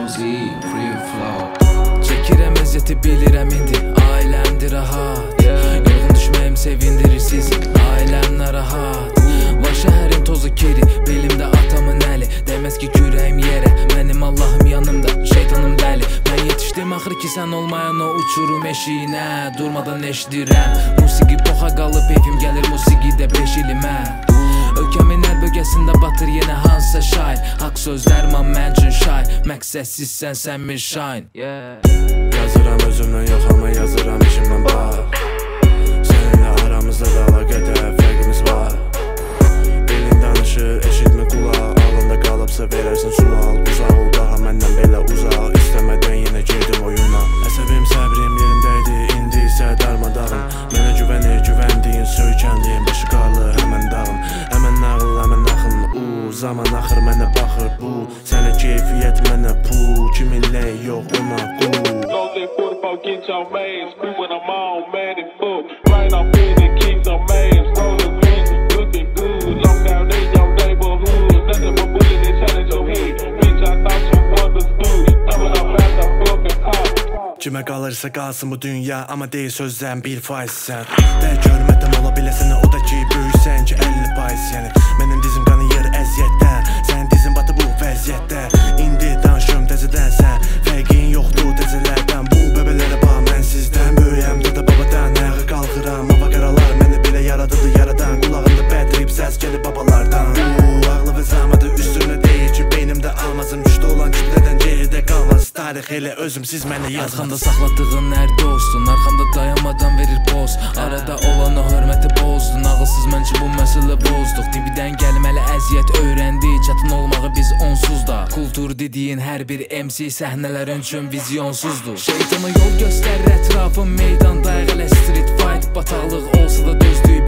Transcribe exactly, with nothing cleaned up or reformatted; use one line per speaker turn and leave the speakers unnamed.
Rosie, free flow.
Çəkirəm əziyyəti bilirəm indi, ailəmdir rahat. Yorğun düşməyim sevindirir sizi, ailəm narahat. Var şəhərin tozu kiri, belimdə atamın əli. Dəyməz ki kürəyim yerə, mənim Allahım yanımda, şeytanım dəli. Mən yetişdim axır ki sən olmayan o uçurum eşiyinə. Durmadan eşidirəm, musiqi boxa qalıb, heyfim gəlir musiqidə beş ilimə. Ölkəmin hər bölgəsində batır yenə hansısa şair. Haqq sözlərman mən üçün şair, məqsədsizsən sən bir şain.
Yazıram özümdən yox amma yazıram işimdən bax. Səninlə aramızda da əlaqədə fərqimiz var. Dilin danışır, eşitmə qulaq. Alında qalıbsa verərsən sual. Uzaq ol daha məndən belə uzaq. İstəmədən yenə girdim oyuna. Əsəbim səbrim yerindəydi, indi isə darmadağın. Mənə güvənir, güvəndiyin, söykəndiyin başı qarlı həmən dağın. Həmən nağıl, həmən axın. U zaman axır mənə baxır bu. Sənə keyfiyyət mənə pu. Kiminlə yox ona qul.
Get your mans, creep when I'm on, mad and fuck. Right off in the keep some mans, rolling green, looking good. Long down in your neighborhood, nothing but bullet inside your head. Bitch, I thought you understood. Coming up out the fucking pop.
Kimə qalırsa qalsın bu dünya, amma deyil sözdən bir faizsən. Də görmədim ola biləsən, o da ki böyüksən ki əlli faiz yəni. Mənim dizim qanıyır əziyyətdən, sənin dizin batı bu vəziyyətdə. İndi danışım təzədən sən, fərqin yoxdur təzələrdən. Bu bəbələrə bax mən sizdən, böyüyəm dada babadan. Ayağa qalxıram, hava qaralar məni belə yaradıdı yaradan. Qulağında bətrib səs gəlir babalardan. Bu ağlı və zamadı üstünə deyir ki beynimdə almazım. Gücdə olan kütlədən geridə qalmaz. Tarix elə özümsiz mənə yazmaz.
Arxamda saxladığın hər dostun, arxamda dayanmadan verir poz. Arada olan o hörməti bozdun, ağılsız məncə bu məsələ bozduq. Dibidən gəlməli əziyyət öyrəndi, çətin olmağı biz onsuz da. Kultur dediyin hər bir M C səhnələrin üçün vizyonsuzdur. Şeytana yol göstərir ətrafım, meydan dayaq elə street fight. Bataqlıq olsa da dözdüyü